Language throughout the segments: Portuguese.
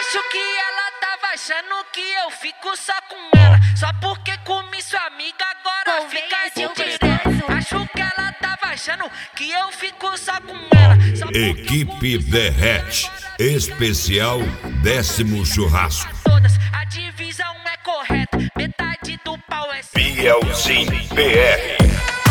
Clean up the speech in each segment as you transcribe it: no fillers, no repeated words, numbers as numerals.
Acho que ela tava achando que eu fico só com ela. Só porque comi sua amiga agora fica de descanso. Acho que ela tava achando que eu fico só com ela. Equipe Derrete, especial 10º churrasco. A divisão é correta, metade do pau é seu. Bielzinho BR.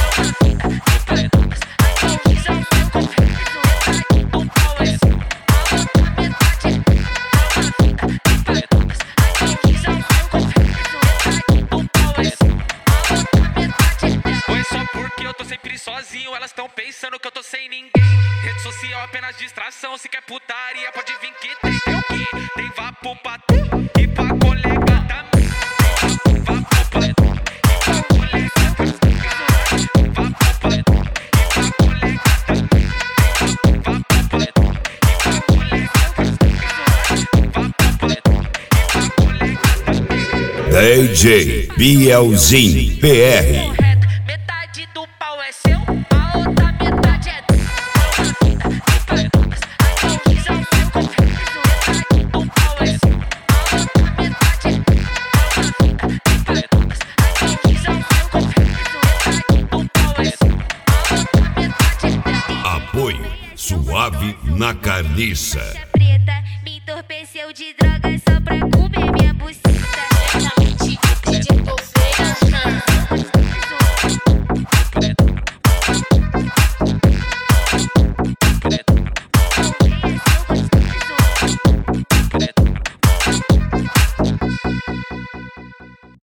Sozinho, elas tão pensando que eu tô sem ninguém. Rede social apenas distração. Se quer putaria, pode vir que tem o quê? Tem vapo pra tu e pra colega também. Vapo pra tu e pra colega também. Vapo pra tu e pra colega também. Vapo pra tu e pra colega também. Vapo pra tu e pra colega também. DJ Bielzinho BR. Apoio Suave na Carniça. Preta me entorpeceu de droga só pra comer minha buceta.